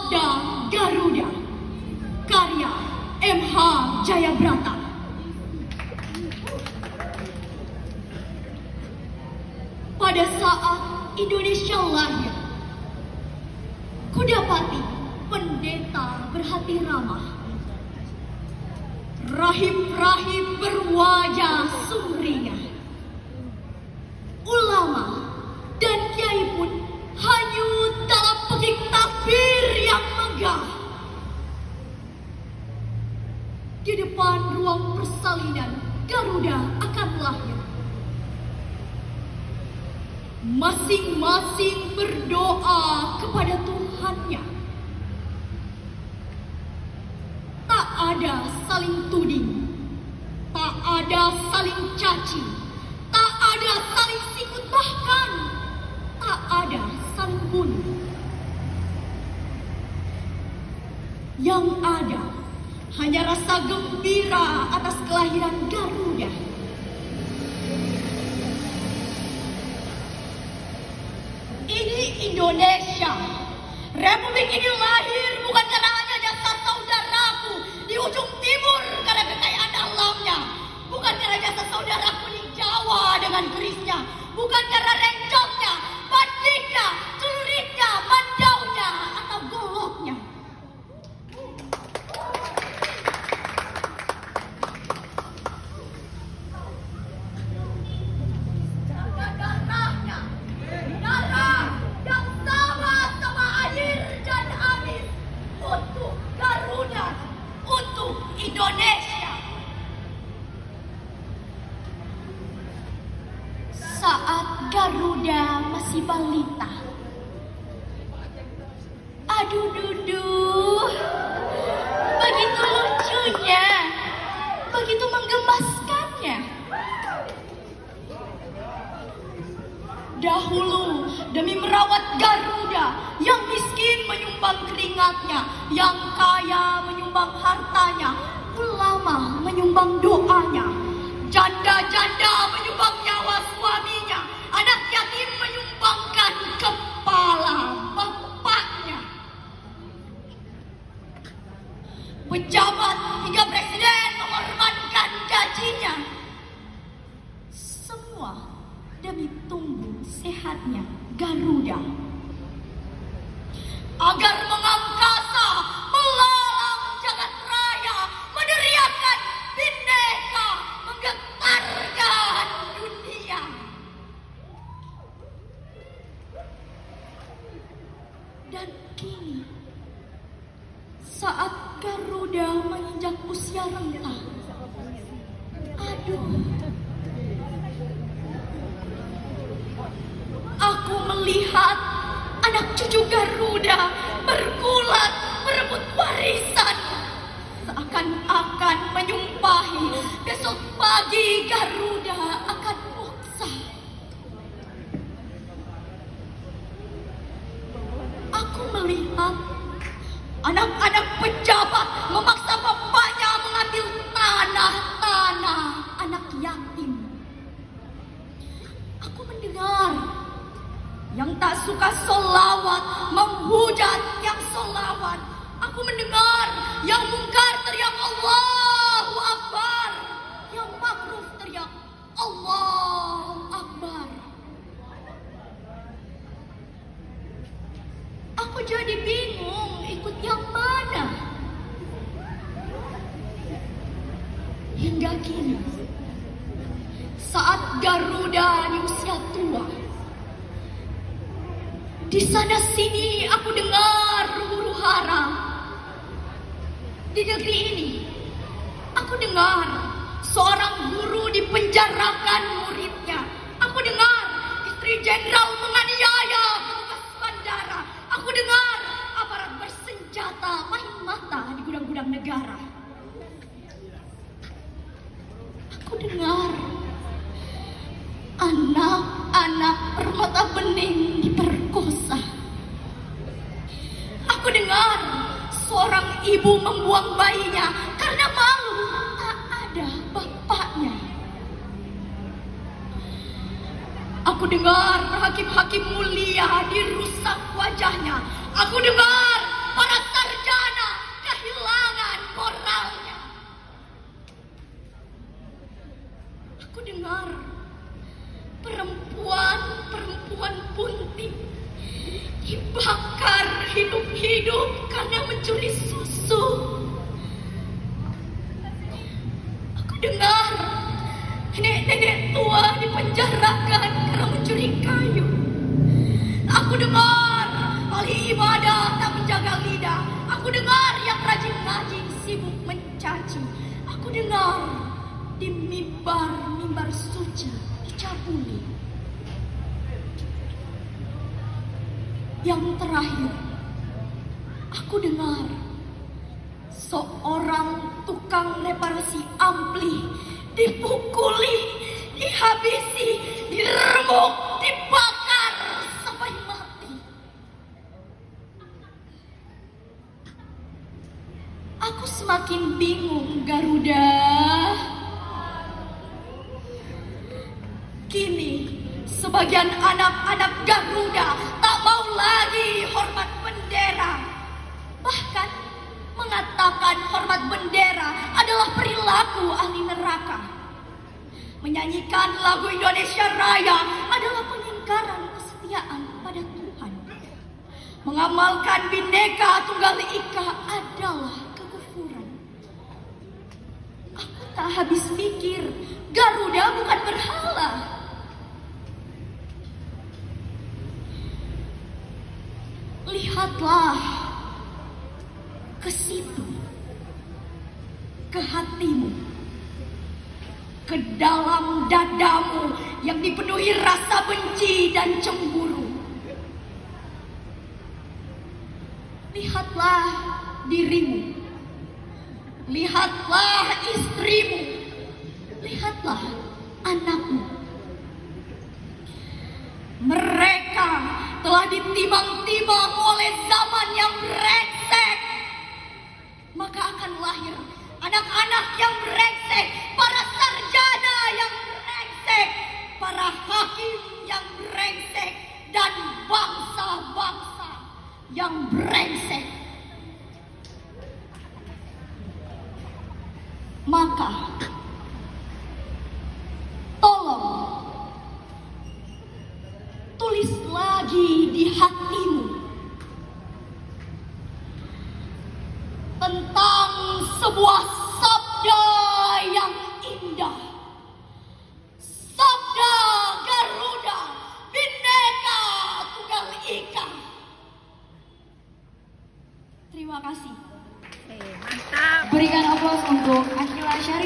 Sabda Garuda, karya M.H. Jayabrata. Pada saat Indonesia lahir, kudapati pendeta berhati ramah, rahib-rahib berwajah sumringah, ulama dan kiai pun hanyut dalam pekik takbir yang megah. Di depan ruang persalinan Garuda akan lahir, masing-masing berdoa kepada Tuhannya. Tak ada saling tuding, tak ada saling caci, tak ada saling sikut, bahkan tak ada saling bunuh. Yang ada hanya rasa gembira atas kelahiran Garuda. Ini Indonesia. Republik ini lahir bukan karena hanya jasa saudaraku di ujung timur karena kekayaan alamnya, bukan karena jasa saudaraku di Jawa dengan kerisnya, bukan karena rencongnya, bandingnya, celuritnya, mandaunya, atau goloknya. Indonesia. Saat Garuda masih balita, aduh duduh, begitu lucunya, begitu menggemaskannya. Dahulu demi merawat Garuda, yang miskin menyumbang keringatnya, yang kaya menyumbang hartanya, ulama menyumbang doanya, janda-janda menyumbang nyawa suaminya, anak yatim menyumbangkan kepala bapaknya. Pejabat hingga presiden mengorbankan gajinya. Semua demi tumbuh sehatnya Garuda. Agar mengangkasa, melalang jagat raya, meneriakan bineka, menggetarkan dunia. Dan kini, saat Garuda menginjak usia renta, aduh, aku melihat anak cucu Garuda bergulat merebut warisan, seakan-akan menyumpahi besok pagi Garuda akan moksa. Aku melihat anak-anak pejabat memaksa bapaknya mengambil tanah-tanah anak yatim. Aku mendengar yang tak suka solawat menghujat yang solawat. Aku mendengar yang mungkar teriak Allahu Akbar, yang makruf teriak Allahu Akbar. Aku jadi bingung ikut yang mana. Hingga kini, saat Garuda di usia tua, di sana sini aku dengar huru hara. Di negeri ini, aku dengar seorang guru dipenjarakan muridnya. Aku dengar istri jenderal menganiaya petugas bandara. Aku dengar aparat bersenjata main mata di gudang-gudang negara. Aku dengar anak-anak permata bening diperkosa. Aku dengar seorang ibu membuang bayinya karena malu tak ada bapaknya. Aku dengar hakim-hakim mulia dirusak wajahnya. Aku dengar para sarjana kehilangan moralnya. Aku dengar perempuan punting dibakar hidup-hidup karena mencuri susu. Aku dengar nenek-nenek tua dipenjarakan karena mencuri kayu. Aku dengar ahli ibadah tak menjaga lidah. Aku dengar yang rajin ngaji sibuk mencaci. Aku dengar di mimbar suci dicabuli. Yang terakhir, aku dengar seorang tukang reparasi ampli dipukuli, dihabisi, diremuk, dibakar sampai mati. Aku semakin bingung, Garuda. Kini sebagian anak-anak Garuda tak mau lagi hormat bendera. Bahkan mengatakan hormat bendera adalah perilaku ahli neraka. Menyanyikan lagu Indonesia Raya adalah pengingkaran kesetiaan pada Tuhan. Mengamalkan Bhinneka Tunggal Ika adalah kekufuran. Aku tak habis pikir, Garuda bukan berhala. Lihatlah ke situ, ke hatimu, ke dalam dadamu yang dipenuhi rasa benci dan cemburu. Lihatlah dirimu, lihatlah istrimu, lihatlah anakmu. Mereka telah ditimang-timang oleh zaman yang brengsek. Maka akan lahir anak-anak yang brengsek, para sarjana yang brengsek, para hakim yang brengsek, dan bangsa-bangsa yang brengsek. Maka tolong tulis lagi di hatimu tentang sebuah sabda yang indah. Sabda Garuda Bhinneka Tunggal Ika. Terima kasih. Mantap. Berikan aplaus untuk Akila Syarif.